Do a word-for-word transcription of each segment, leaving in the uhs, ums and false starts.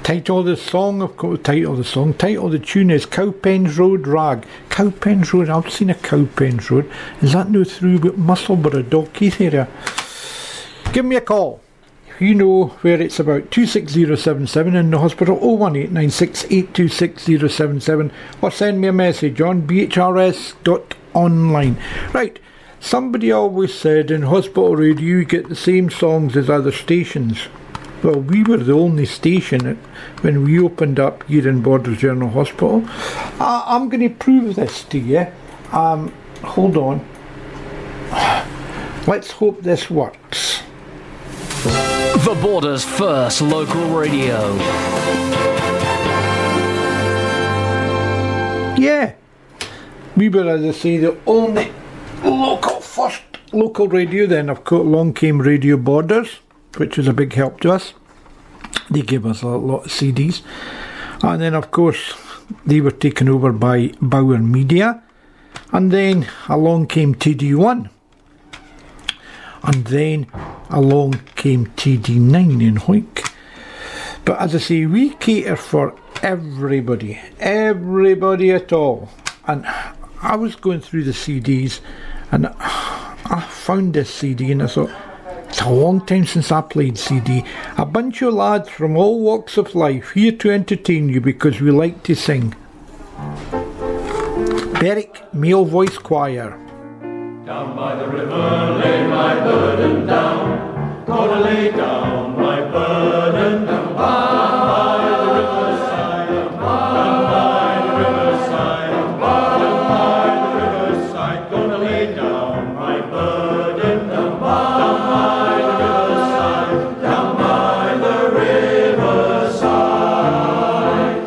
title of the song, of course, title of the song, title of the tune is Cowpens Road Rag. Cowpens Road, I've seen a Cowpens Road. Is that no through but Musselburgh, Dalkeith area? Give me a call. If you know where it's about, two six zero seven seven in the hospital, oh one eight nine six eight two six zero seven seven, or send me a message on b h r s dot online. Right, somebody always said in hospital radio you get the same songs as other stations. Well, we were the only station when we opened up here in Borders General Hospital. Uh, I'm going to prove this to you. Um, hold on. Let's hope this works. The Borders' first local radio. Yeah. We were, as I say, the only local, first local radio. Then, of course, along came Radio Borders, which was a big help to us. They gave us a lot of C Ds. And then, of course, they were taken over by Bauer Media. And then along came T D one. And then along came T D nine in Hoyk. But as I say, we cater for everybody. Everybody at all. And I was going through the C Ds and I found this C D and I thought, it's a long time since I played C D. A bunch of lads from all walks of life here to entertain you because we like to sing. Berwick Male Voice Choir. Down by the river lay my burden down, gonna lay down my burden down by the riverside, down by the riverside, down by the riverside, gonna lay down my burden down by the riverside, down by the riverside,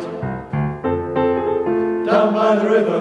down by the river.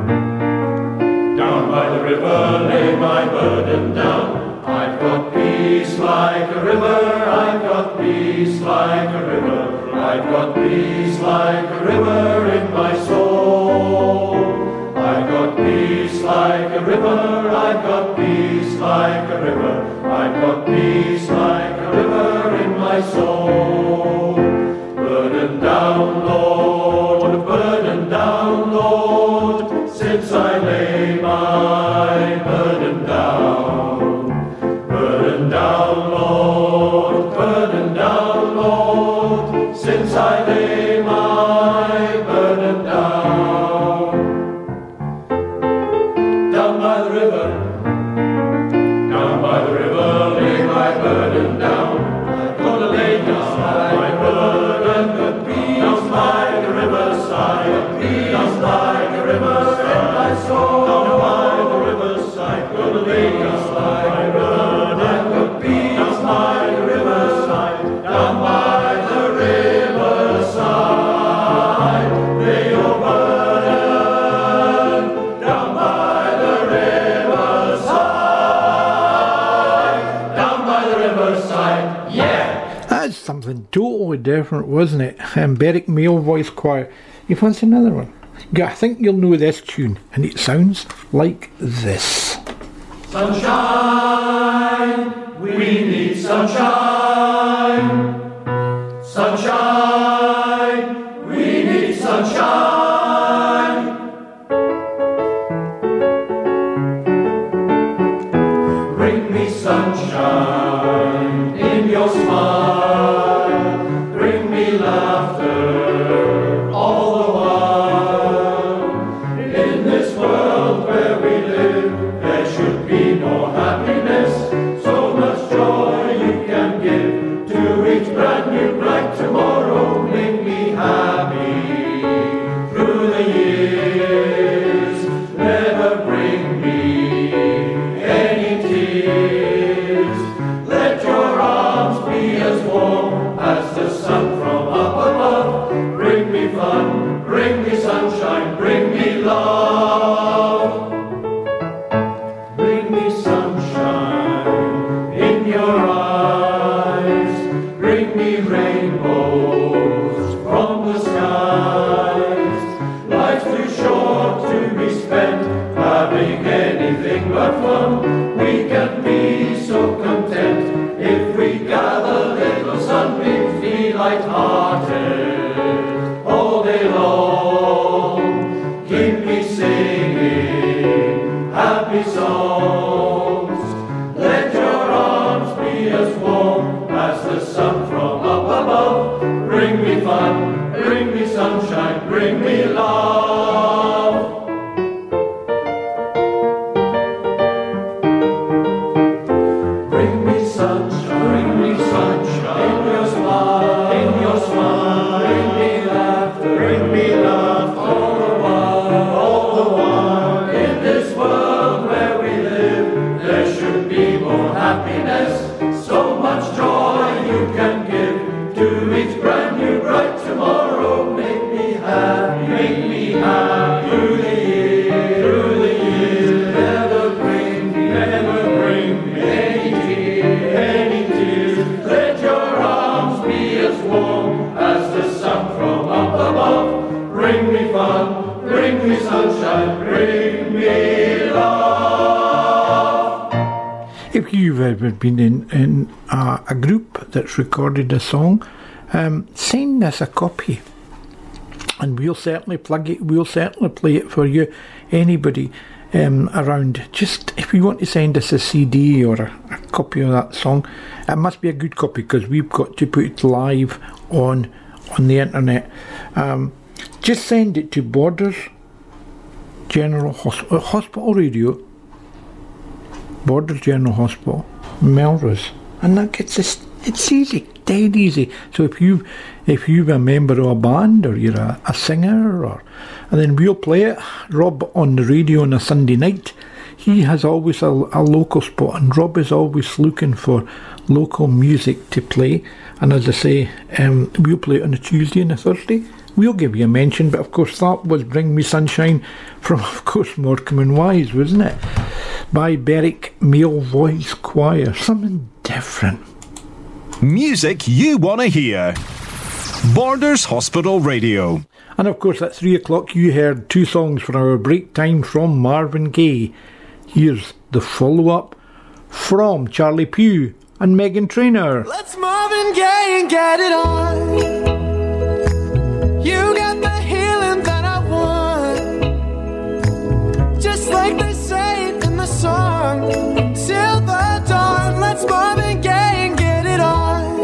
Down by the river lay my burden down. I've got peace like a river, I've got peace like a river, I've got peace like a river in my soul. I've got peace like a river, I've got peace like a river, I've got peace like a river in my soul. Burden down, Lord, burden down, Lord, since I lay my burden down. Burden down, Lord, burden down, Lord, since I lay my burden down. Down by the river, down by the river, lay my burden down. I'm gonna lay down my burden, down by the riverside, down by the riverside, my soul. Down by the riverside, gonna lay down my burden, down by the riverside, down by the riverside, lay your burden, down by the riverside, down by the riverside, yeah. That's something totally different, wasn't it? Um, Berwick Male Voice Choir. You fancy another one? Yeah, I think you'll know this tune, and it sounds like this. Sunshine, we need sunshine. Sunshine, we need sunshine. Bring me sunshine in your smile. Bring me laughter all the while. In this world where we live, there should be more happiness. So much joy you can give to each brand new bright tomorrow. Make me happy through the years. Never bring me any tears. Let your arms be as warm as the sun from up above. Bring me fun, bring me sunshine, bring me love. Bring me sunshine in your eyes. Bring me rainbows from the skies. Life's too short to be spent having anything but fun. We can be so content if we gather little sunbeams, be light-hearted. bring me singing happy songs. Let your arms be as warm as the sun from up above. Bring me fun, bring me sunshine, bring me love. Bring me sunshine, bring me sunshine, in your smile, in your smile. Bring me laughter, bring me laughter, all the while, all the while. In this world where we live, there should be more happiness. So much joy you can give to each brand new bright tomorrow. Make me happy, make me happy through the years, through the years. Never bring me, never bring me any tears, any tears. Let your arms be as warm as the sun from up above. Bring me fun, bring me sunshine, bring me love. If you've ever been in, in a, a group that's recorded a song, um, send us a copy and we'll certainly plug it, we'll certainly play it for you. Anybody um, around, just if you want to send us a C D or a, a copy of that song, it must be a good copy because we've got to put it live on on the internet. Um, just send it to Borders General Hosp- Hospital Radio, Borders General Hospital, Melrose, and that gets us. It's easy, dead easy. So if you if you're a member of a band or you're a, a singer, or and then we'll play it. Rob on the radio on a Sunday night, he has always a, a local spot, and Rob is always looking for local music to play. And as I say, um, we'll play it on a Tuesday and a Thursday. We'll give you a mention, but of course that was Bring Me Sunshine from, of course, Morecambe and Wise, wasn't it? By Berwick Male Voice Choir. Something different. Music you want to hear. Borders Hospital Radio. And of course at three o'clock you heard two songs for our break time from Marvin Gaye. Here's the follow-up from Charlie Pugh and Meghan Trainor. Let's Marvin Gaye and get it on. You got the healing that I want, just like they say it in the song. Till the dawn, let's Marvin Gaye and get it on.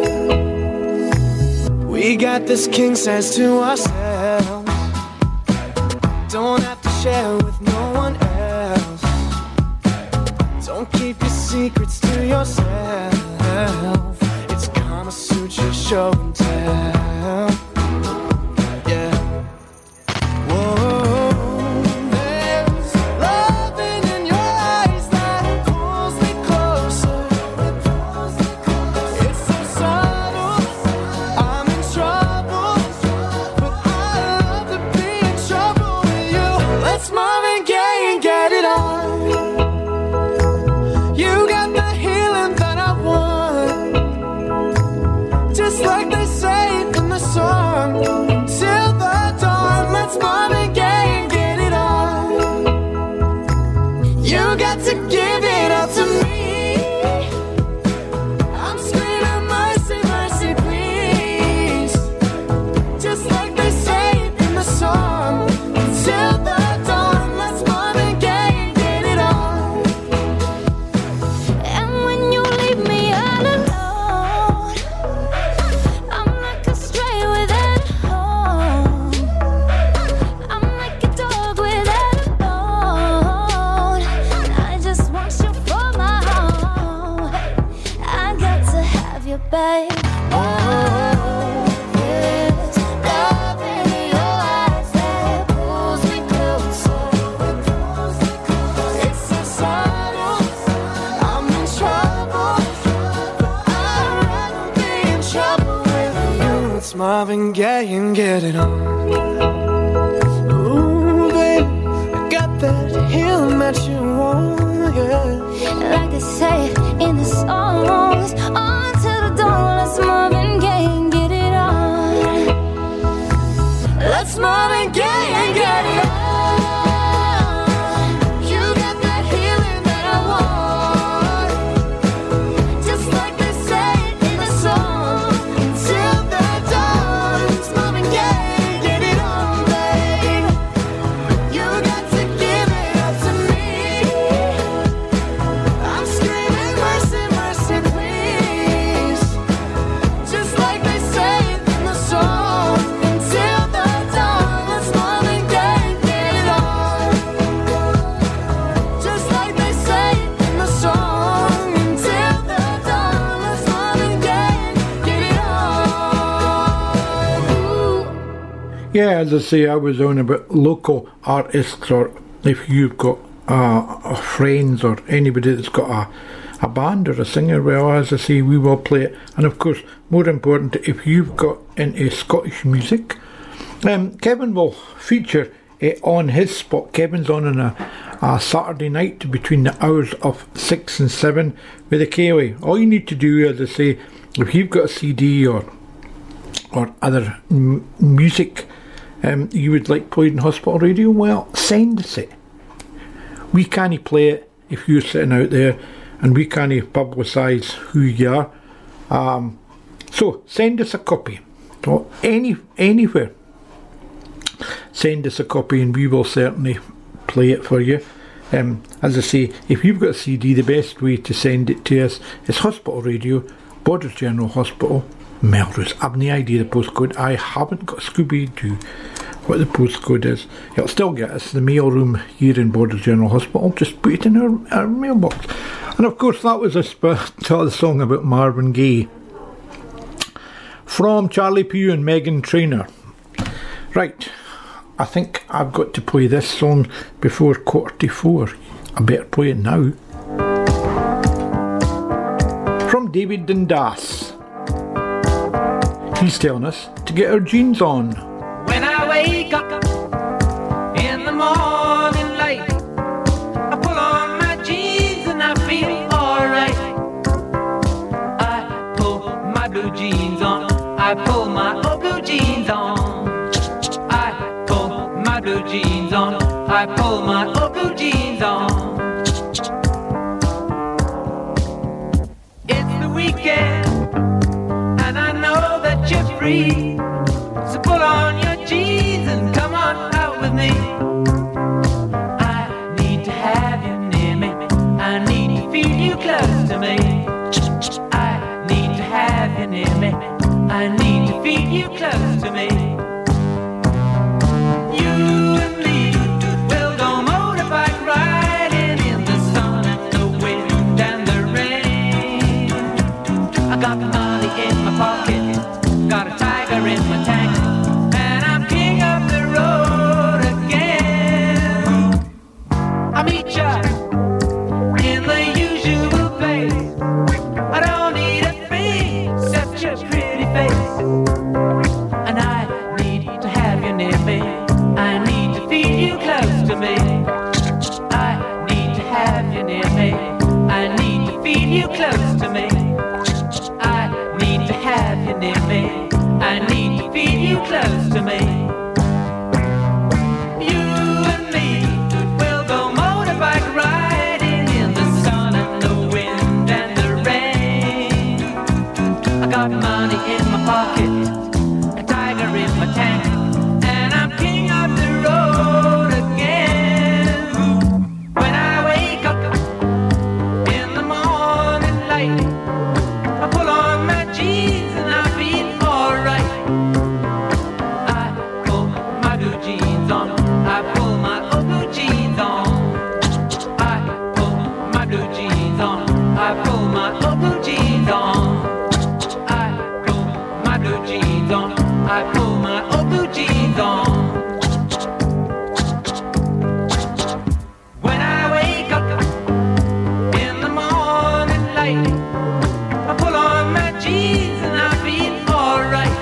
We got this king size to ourselves, don't have to share with no one else. Don't keep your secrets to yourself. It's Kama Sutra show and tell. Yeah. Whoa. There's loving in your eyes that pulls me closer. It's so subtle, I'm in trouble, but I love to be in trouble with you. Let's Marvin Gaye and get it on. You got the healing that I want, just like they say it in the song. Till the dawn, let's Marvin Gaye and get it on. You got to give it all to me. I'm screaming mercy, mercy, please, just like they say it in the song. Till the dawn, let's Marvin Gaye and get it on. And when you leave me all alone, I'm like a stray without a home. I'm like a dog without a bone. I just want you for my home. I got to have you, babe. Oh, there's love in your eyes that pulls me closer. It's so subtle, I'm in trouble, but I'd rather be in trouble with you. It's Marvin Gaye and get it on. Ooh, baby, I got that healing that you want, yeah. Like they say in the songs, on to the dawn, let's Marvin Gaye and get it on. Let's Marvin Gaye and get it on. You got that healing that I want, just like they say it in the song. Till the dawn, it's Marvin Gaye, get it on, babe. You got Yeah, as I say, I was on about local artists, or if you've got uh, friends or anybody that's got a, a band or a singer, well, as I say, we will play it. And of course, more important, if you've got into Scottish music, um, Kevin will feature it on his spot. Kevin's on on a, a Saturday night between the hours of six and seven with a K-Way. All you need to do, as I say, if you've got a C D or or other m- music um, you would like played in hospital radio, well, send us it. We can't play it if you're sitting out there, and we can't publicise who you are. Um, so send us a copy. So any anywhere, send us a copy, and we will certainly play it for you. Um, as I say, if you've got a C D, the best way to send it to us is Hospital Radio, Borders General Hospital, Melrose. I've no idea the postcode. I haven't got Scooby-Doo what the postcode is. It'll still get us the mail room here in Borders General Hospital. Just put it in our, our mailbox. And of course, that was a sp- the song about Marvin Gaye from Charlie Puth and Meghan Trainor. Right, I think I've got to play this song before quarter to four. I better play it now. From David Dundas. He's telling us to get our jeans on. When I wake up in the morning light, I pull on my jeans and I feel alright. I pull my blue jeans on, I pull my old blue jeans on. I pull my blue jeans on, I pull my old blue jeans on. It's the weekend and I know that you're free, so put on your jeans and come on out with me. I need to have you near me, I need to feel you close to me. I need to have you near me, I need to feel you close to me. You and me will go motorbike riding in the sun and the wind and the rain. I got money in my pocket, got a tiger in my tank, and I'm king of the road again. I meet ya in the usual place, I don't need a thing except your pretty face. And I need to have you near me, I need to feel you close to me. I need to have you near me, I need to feel you close to me. I need to have you near me, I need to feel you close to me. You and me will go motorbike riding in the sun and the wind and the rain. I got money in my pocket, a tiger in my tank, and I'm king of the road again. When I wake up in the morning light, I pull on my jeans and I feel alright. I pull my blue jeans on, I pull my old blue jeans on. I pull my blue jeans on, I pull my old blue jeans on. I pull my blue jeans on, I pull my old blue jeans on. When I wake up in the morning light, I pull on my jeans and I feel alright.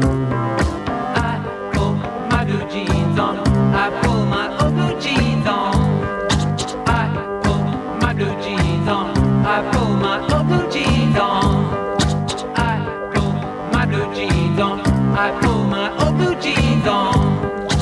I pull my blue jeans on, I pull my old blue jeans on. I pull my blue jeans on, I pull my old blue jeans on. I pull my blue jeans on, I pull my old blue jeans on.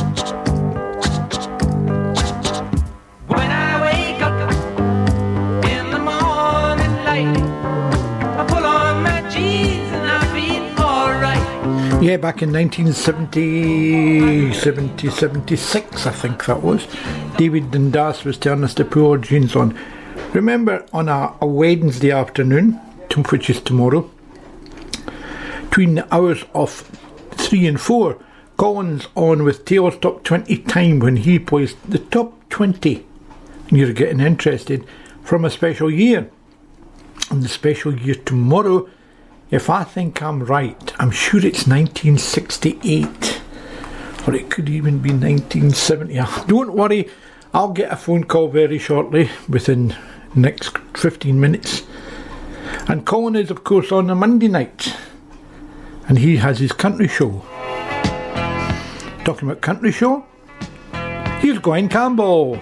When I wake up in the morning light, I pull on my jeans and I feel alright. Yeah, back in nineteen seventy, seventy, seventy-six, I think that was, David Dundas was telling us to pull our jeans on. Remember, on a, a Wednesday afternoon, to- which is tomorrow, between the hours of three and four, Colin's on with Taylor's Top twenty time when he plays the top twenty. And you're getting interested from a special year. And the special year tomorrow, if I think I'm right, I'm sure it's nineteen sixty-eight. or it could even be nineteen seventy. Don't worry, I'll get a phone call very shortly, within the next fifteen minutes. And Colin is, of course, on a Monday night, and he has his country show. Talking about country show, here's Gwen Campbell.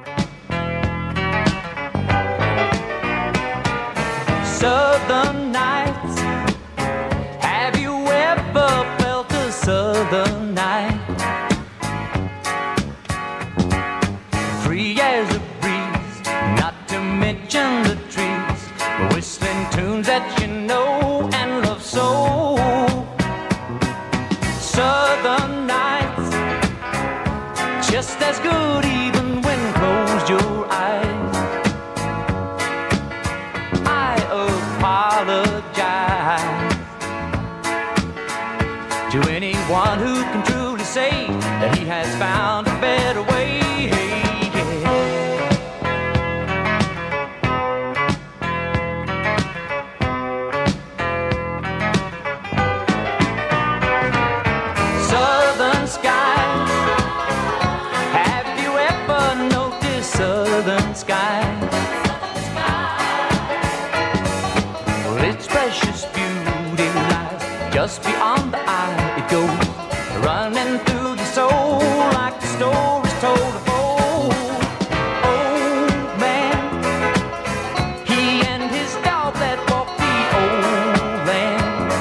Southern nights, have you ever felt a southern night? Free as a breeze, not to mention the trees, whistling tunes that you know and love so. Southern nights, just as good even when closed your eyes. Apologize to anyone who can truly say that he has found a better way. Southern skies, have you ever noticed southern skies? Precious beauty lies just beyond the eye. It goes running through the soul like the stories told of old. Old man, he and his dog that walked the old land.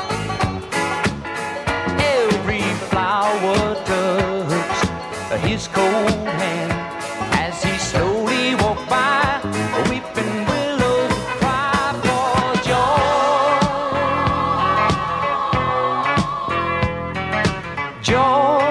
Every flower touched his cold hand as he slowly walked by, weeping willows cry for joy. Joy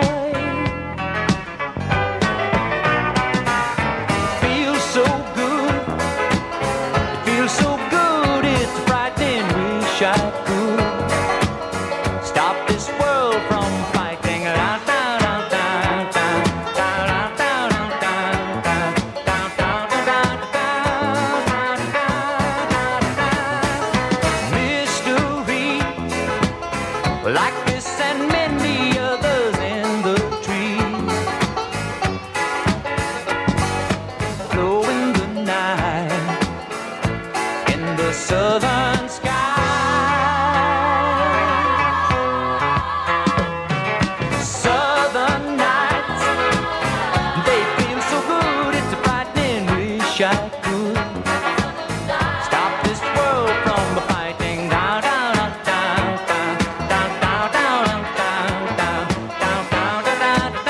feels so good, it feels so good, it's frightening. Wish I could stop this world from fighting. Mystery like this and many others in the trees, glow in the night in the southern sky. Southern nights, they feel so good, it's a frightening. Wish I could stop this world from fighting. Down, down, down, down, down, down, down, down, down, down, down, down,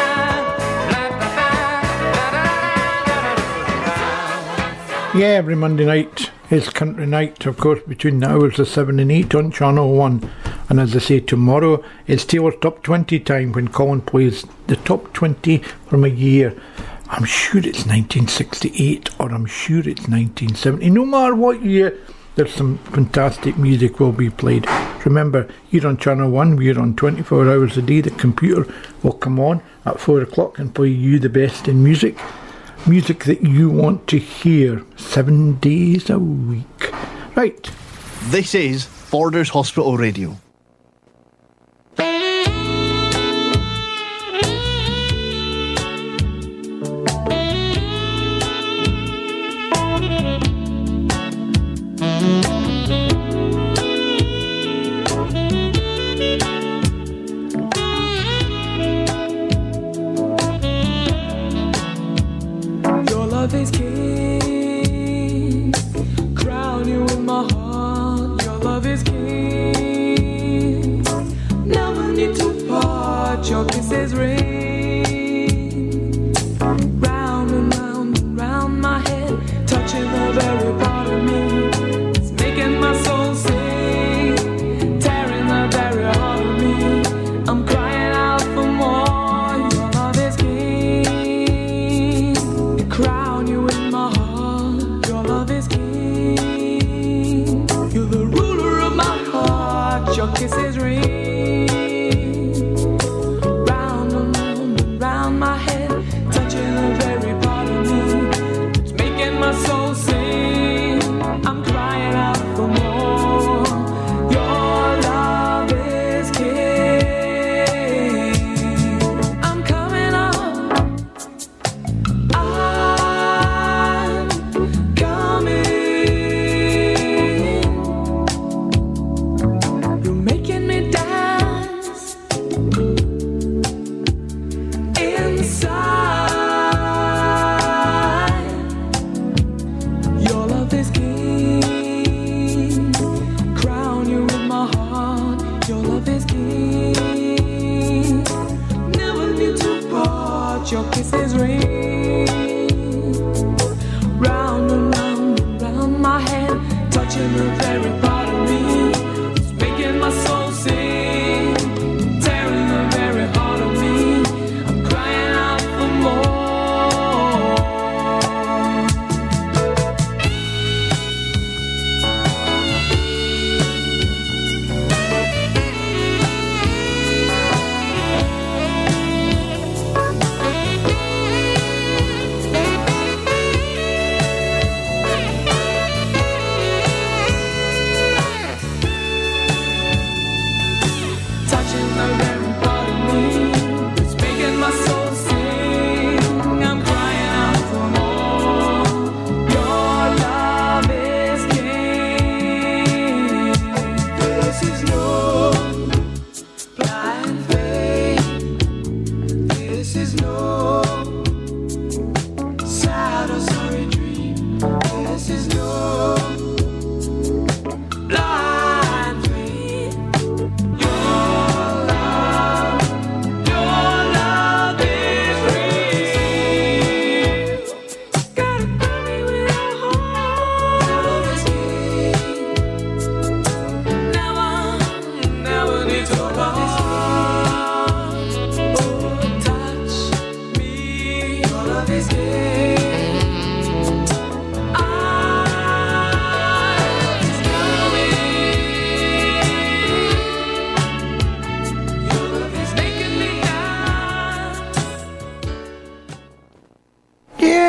down. Yeah, every Monday night is country night, of course, between the hours of seven and eight on Channel one. And as I say, tomorrow it's Taylor's Top twenty time, when Colin plays the top twenty from a year. I'm sure it's nineteen sixty-eight, or I'm sure it's nineteen seventy. No matter what year, there's some fantastic music will be played. Remember, here on Channel one, we're on twenty-four hours a day. The computer will come on at four o'clock and play you the best in music. Music that you want to hear seven days a week. Right. This is Borders Hospital Radio. Your love is king. Crown you in my heart. Your love is king. Never need to part. Your kisses ring. Round and round and round my head, touching the very part of me. It's making my soul sing, tearing the very heart of me. I'm crying out for more. Your love is king. Crown you in my heart.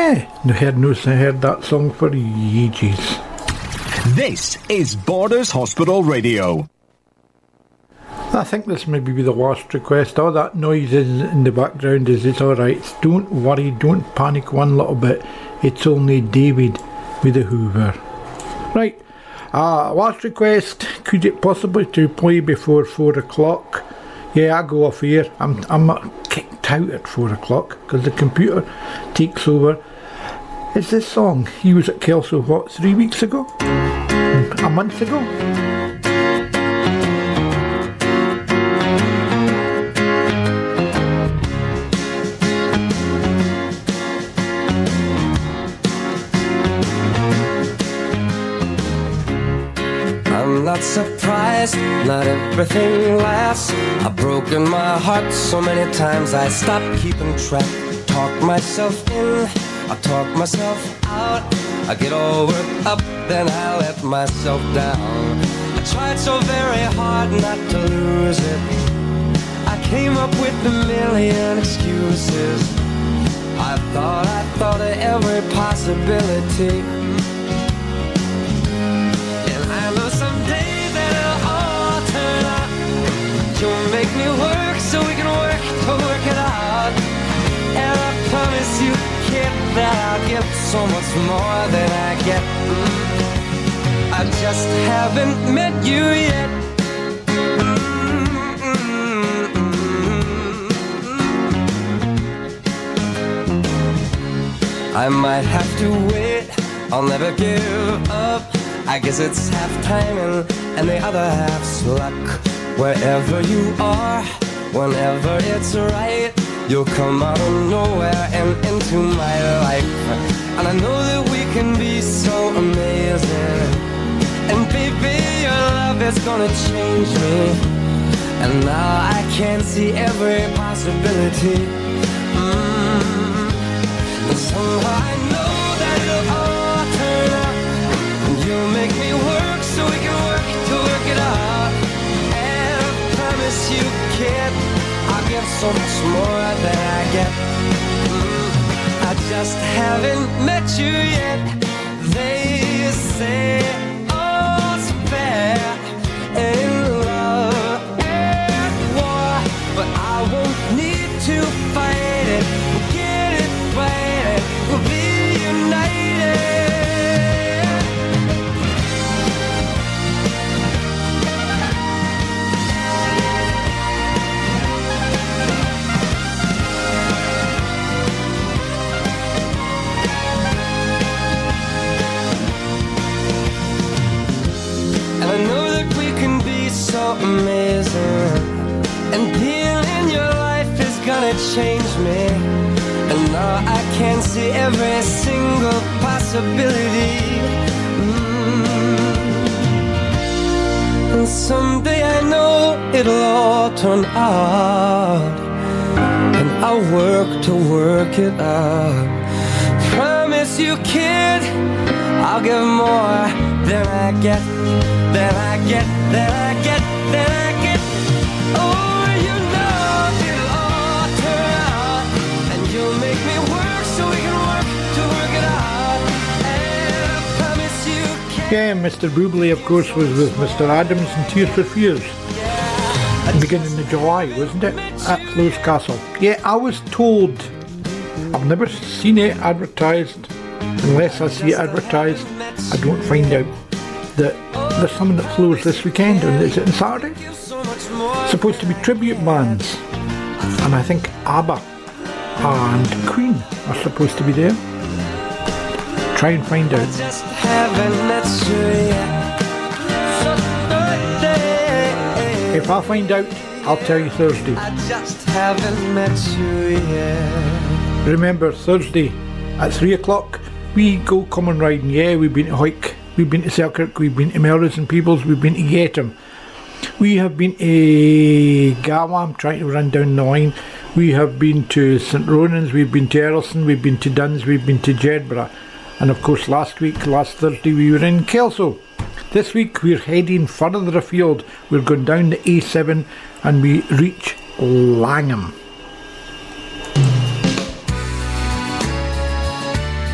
Yeah, I heard, no, I heard that song for ages. This is Borders Hospital Radio. I think this may be the last request. All that noise is in the background is it's alright. Don't worry, don't panic one little bit. It's only David with the Hoover. Right, uh, last request. Could it possibly to play before four o'clock? Yeah, I go off here. I'm I'm kicked out at four o'clock because the computer takes over. It's this song. He was at Kelso, what, three weeks ago? A month ago? I'm not surprised, not everything lasts. I've broken my heart so many times I stopped keeping track. Talk myself in, I talk myself out. I get all worked up, then I let myself down. I tried so very hard not to lose it. I came up with a million excuses. I thought, I thought of every possibility. Someday that it'll all turn out. You'll make me work so we can work to work it out. And I promise you, kid, that I'll give so much more than I get. mm. I just haven't met you yet. mm-hmm. I might have to wait, I'll never give up. I guess it's half timing and the other half's luck. Wherever you are, whenever it's right, you'll come out of nowhere and into my life. And I know that we can be so amazing. And baby, your love is gonna change me. And now I can see every possibility. mm. And somehow I know that it'll all turn out. You'll make me work so we can work to work it out. And I promise you, kid, I'll give so much more than I get. mm, I just haven't met you yet. They say all's fair in love and war, but I won't need to fight it. We'll get it right, we'll be united. So amazing, and being in your life is gonna change me. And now I can see every single possibility. mm. And someday I know it'll all turn out, and I'll work to work it out. Promise you, kid, I'll give more than I get, than I get, than I get, than I get. Oh, you know it'll all turn out, and you'll make me work so we can work to work it out. And I promise you can. Yeah, Mister Bublé, of course, was with Mister Adams and Tears for Fears. Beginning of July, wasn't it? At Flo's Castle. Yeah, I was told, I've never seen it advertised. Unless I see it advertised, I don't find out that there's something that flows this weekend. And is it on Saturday? It's supposed to be tribute bands, and I think ABBA and Queen are supposed to be there. Try and find out. Just haven't met you yet. If I find out, I'll tell you Thursday. I just haven't met you yet. Remember, Thursday at three o'clock, we go common riding. Yeah, we've been to Hoyk, we've been to Selkirk, we've been to Melrose and Peebles, we've been to Yettam. We have been to Galway, I'm trying to run down the line. We have been to St Ronan's, we've been to Errolson, we've been to Duns, we've been to Jedburgh. And of course last week, last Thursday, we were in Kelso. This week we're heading further afield. We're going down the A seven and we reach Langham.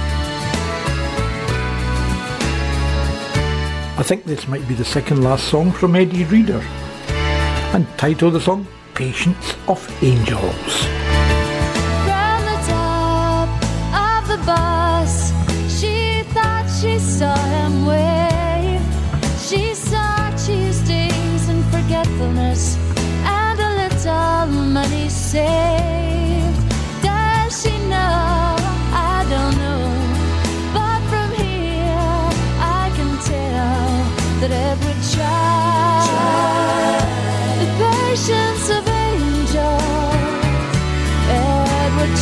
think this might be the second last song from Eddie Reader. And title of the song, Patience of Angels. From the top of the bus, she thought she saw him wave. She saw Tuesdays and forgetfulness and a little money saved. Does she know? I don't know. But from here I can tell that Edward tried the patience of angels. Edward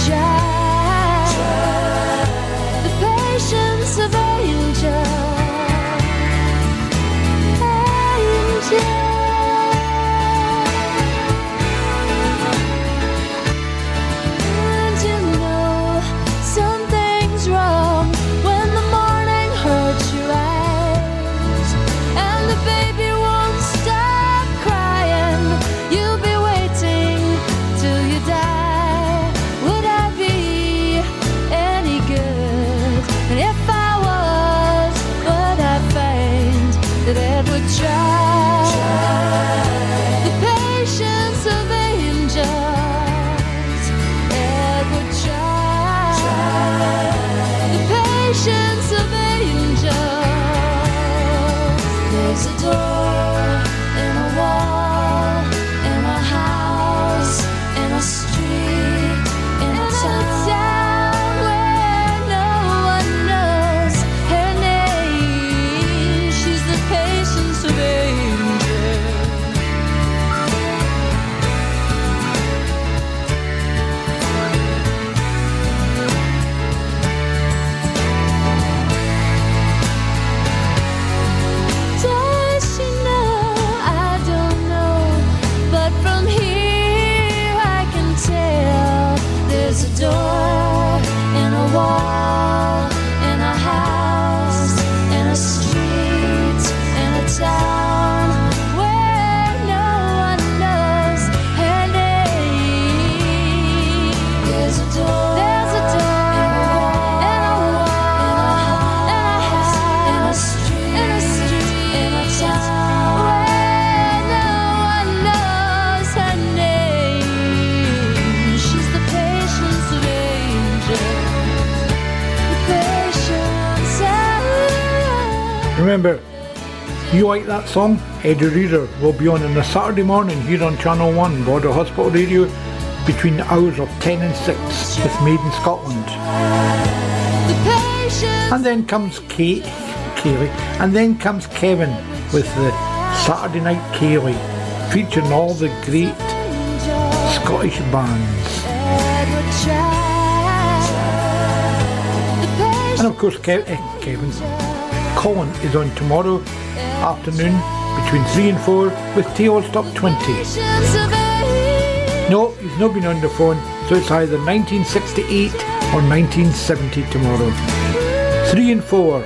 tried the patience of angels. Angels. Remember, you like that song? Eddie Reader will be on on a Saturday morning here on Channel one, Border Hospital Radio, between the hours of ten and six with Made in Scotland. And then comes Kate, Kaylee, and then comes Kevin with the Saturday Night Kaylee, featuring all the great Scottish bands. And of course, Kev- eh, Kevin, Colin is on tomorrow afternoon between three and four with Taylor's Top twenty. No, he's not been on the phone, so it's either nineteen sixty-eight or nineteen seventy tomorrow. three and four.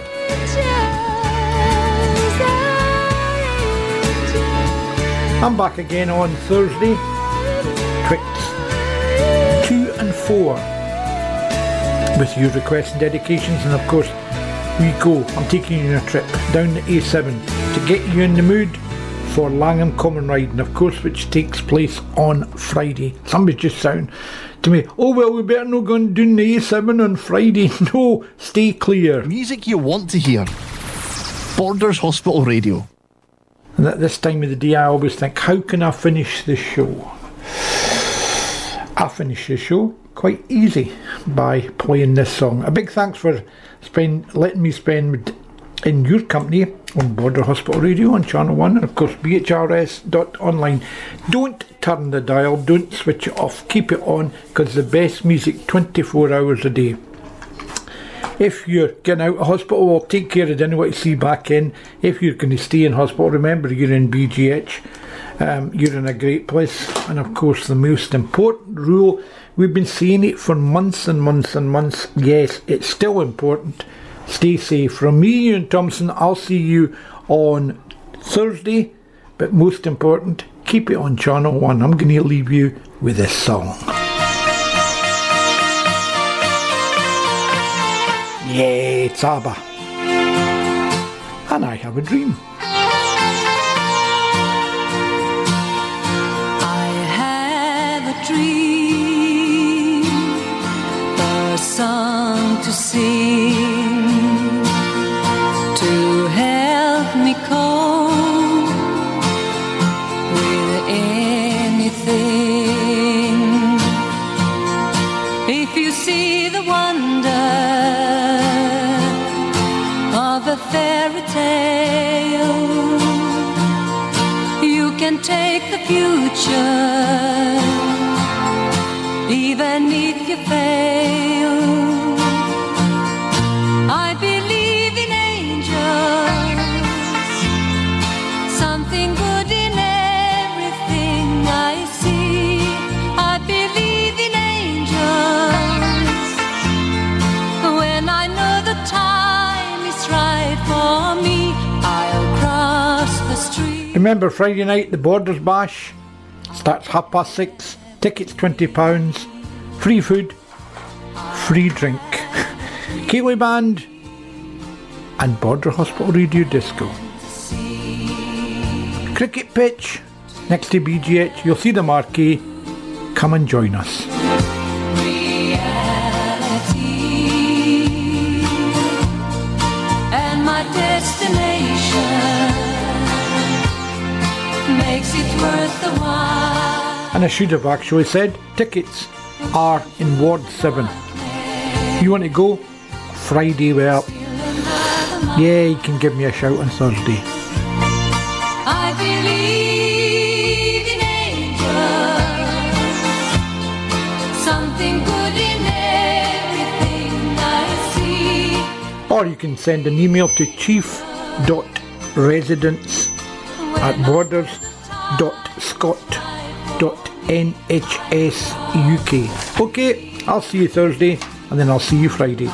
I'm back again on Thursday, twixt two and four, with your requests and dedications, and of course we go. I'm taking you on a trip down the A seven to get you in the mood for Langham Common Ride, and of course which takes place on Friday. Somebody's just saying to me, oh well, we better not go down the A seven on Friday. No, stay clear. Music you want to hear. Borders Hospital Radio. And at this time of the day I always think, how can I finish this show? I finish the show quite easy by playing this song. A big thanks for spend, letting me spend in your company on Border Hospital Radio on Channel one, and of course B H R S dot online. Don't turn the dial, don't switch it off, keep it on, because the best music twenty-four hours a day. If you're getting out of hospital, well, take care of dinner what you see back in. If you're going to stay in hospital, remember you're in B G H. Um, you're in a great place. And of course the most important rule, we've been saying it for months and months and months, yes, it's still important. Stay safe. From me, Ian Thompson, I'll see you on Thursday, but most important, keep it on Channel one. I'm going to leave you with this song. Yeah, it's ABBA. and I Have a Dream. I have a dream, a song to sing, to help me cope with anything. If you see the wonder of a fairy tale, you can take the future, even if you fail. I believe in angels, something good in everything I see. I believe in angels, when I know the time is right for me, I'll cross the street. Remember Friday night, the Borders Bash starts half past six. Tickets twenty pounds. Free food, free drink. Kiwi Band and Border Hospital Radio Disco. Cricket pitch next to B G H. You'll see the marquee. Come and join us. And my destination makes it worth the while. And I should have actually said tickets are in Ward seven. You want to go? Friday, well, yeah, you can give me a shout on Thursday. I believe in angels, something good in everything I see. Or you can send an email to chief.residence at borders.scott.nhsuk. Okay, I'll see you Thursday and then I'll see you Friday.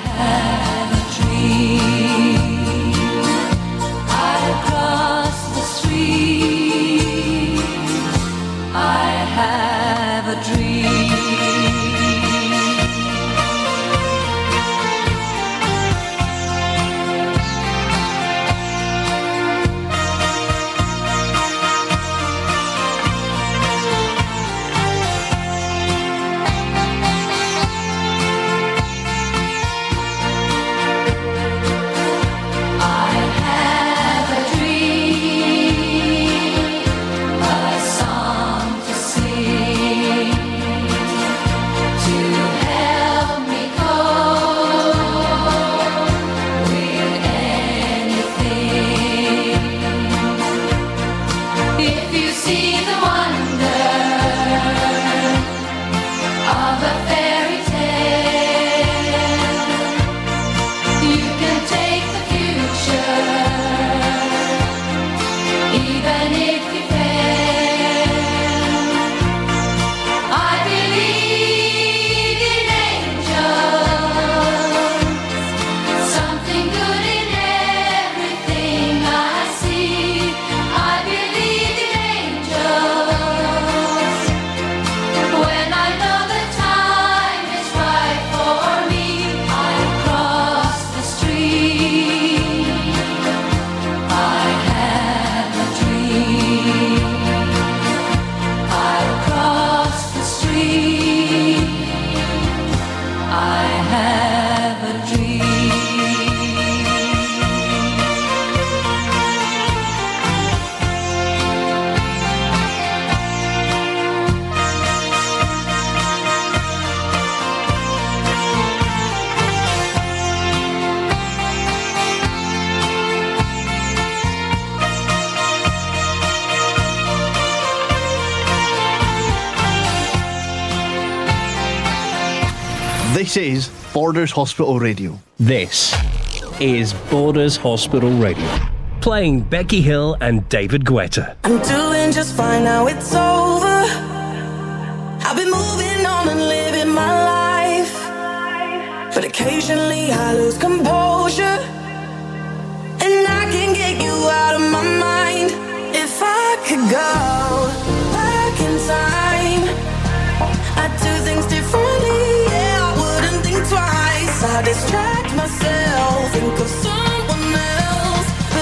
This is Borders Hospital Radio. This is Borders Hospital Radio. Playing Becky Hill and David Guetta. I'm doing just fine now, it's over. I've been moving on and living my life, but occasionally I lose composure, and I can get you out of my mind. If I could go back in time, I'd do things differently, yeah, I wouldn't think twice. I distract myself, think of someone else.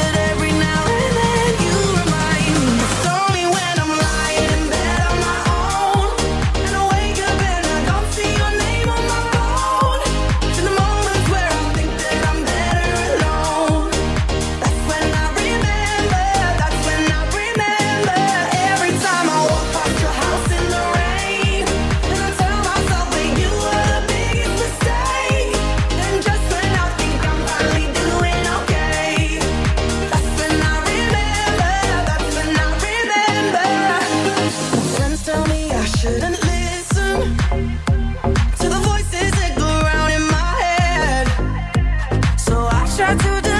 try to